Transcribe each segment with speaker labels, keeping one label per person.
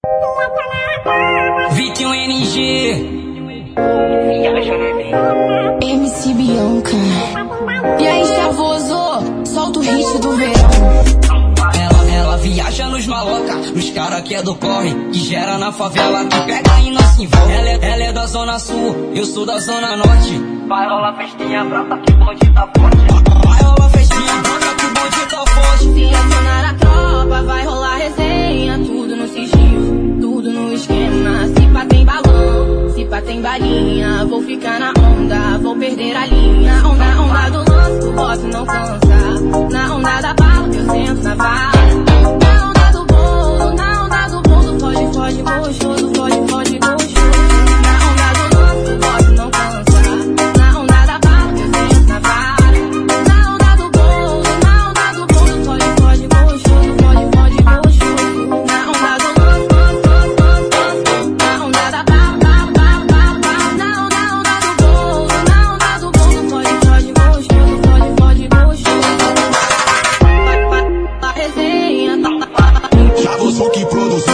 Speaker 1: Vitinho NG.
Speaker 2: MC Bianca. E aí, chavoso, solta o hit do verão.
Speaker 1: Ela viaja nos maloca, nos cara que é do corre, que gera na favela, que pega e não se envolve. Ela é da zona sul, eu sou da zona norte. Vai rolar festinha brota que o bonde tá forte. Vai rolar festinha brota que o bonde tá forte.
Speaker 2: Se acionar a tropa, vai rolar resenha. Tudo no sigilo, tudo no esquema. Se pá tem balão, se pá tem balinha. Vou ficar na onda, vou perder a linha. Onda do lance, o boss não cansa. Na onda da bala, eu sento na vara. Na onda do bolo, foge, gostoso, foge, gostoso. Na onda do lance, o boss não cansa. Na onda da bala, eu sento na vara. Na onda do bolo, foge, gostoso, foge, gostoso. Na onda do lance, na onda da bala, na onda do bolo, foge, gostoso, foge, gostoso. A resenha
Speaker 3: Já vou que produziu.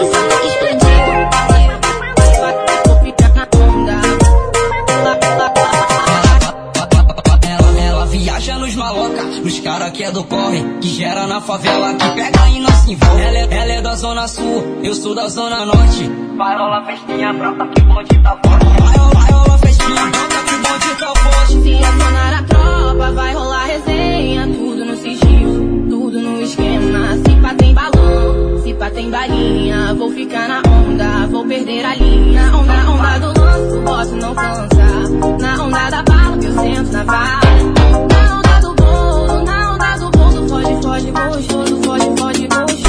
Speaker 1: Ela viaja nos maloca, nos cara que é do corre, que gera na favela, que pega e não se envolve. Ela é da zona sul, eu sou da zona norte. Vai rolar festinha brota que o bonde tá forte. Vai rolar festinha brota que o bonde tá forte.
Speaker 2: Se acionar a tropa, vai rolar resenha. Tudo no sigilo, tudo no esquema. Se pá tem balão, se pá tem balinha. Vou ficar na onda, vou perder a linha. Onda do lance, o boss não cansa. Na onda da bala, eu sento na vara. Na onda do bolo, foge, gostoso, foge, gostoso.